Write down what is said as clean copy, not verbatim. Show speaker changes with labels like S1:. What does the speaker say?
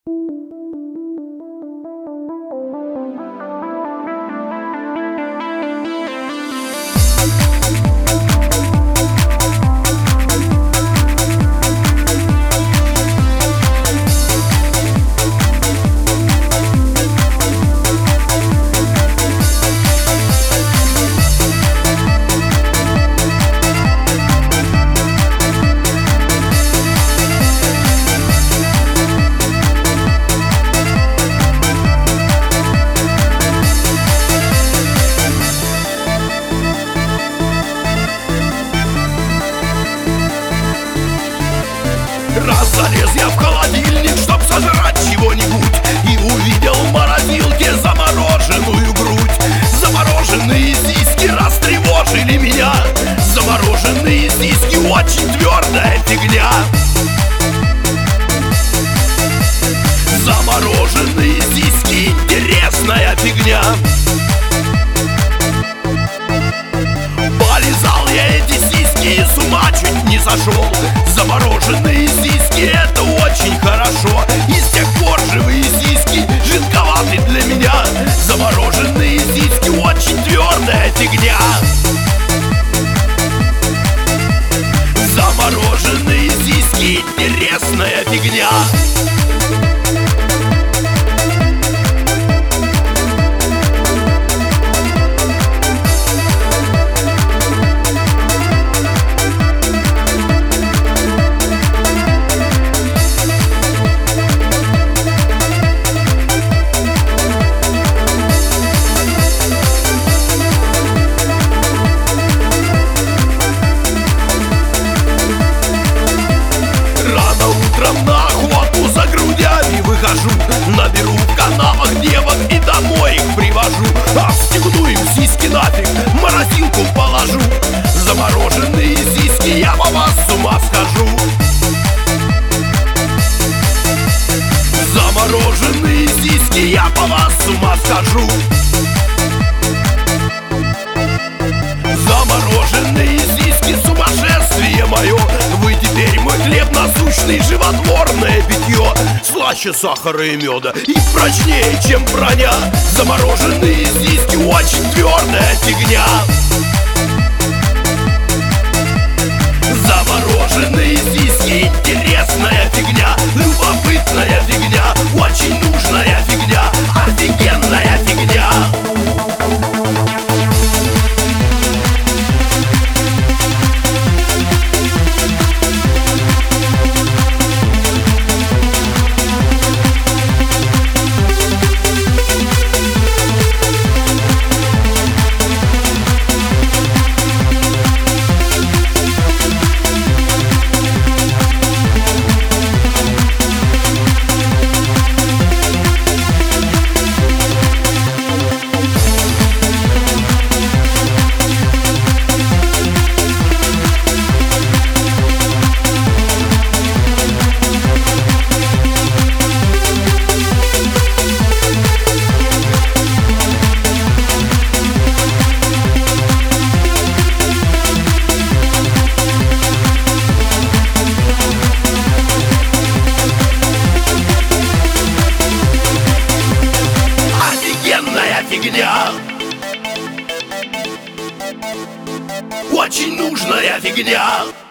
S1: Раз залез я в холодильник, чтоб сожрать чего-нибудь, и увидел в морозилке замороженную грудь. Замороженные сиськи растревожили меня. Замороженные сиськи очень твердая фигня. Замороженные сиськи интересная фигня. Полизал я эти сиськи и с ума чуть не сошел. Замороженные сиськи — это очень хорошо. И с тех пор живые сиськи жидковаты для меня. Замороженные сиськи очень твердая фигня. Замороженные сиськи интересная фигня. На охоту за грудями выхожу, наберу в канавах девок и домой их привожу. Отстегну им сиськи нафиг, в морозилку положу. Замороженные сиськи, я по вас с ума схожу. Замороженные сиськи, я по вас с ума схожу. Замороженные сиськи, сумасшествие мое. Вы теперь мой хлеб насущный, животворное питье. Слаще сахара и меда и прочнее, чем броня. Замороженные сиськи очень твердая фигня. Замороженные сиськи интересная фигня. Любопытная фигня, очень нужная фигня. Офигенная фигня. Фигня. Очень нужная фигня.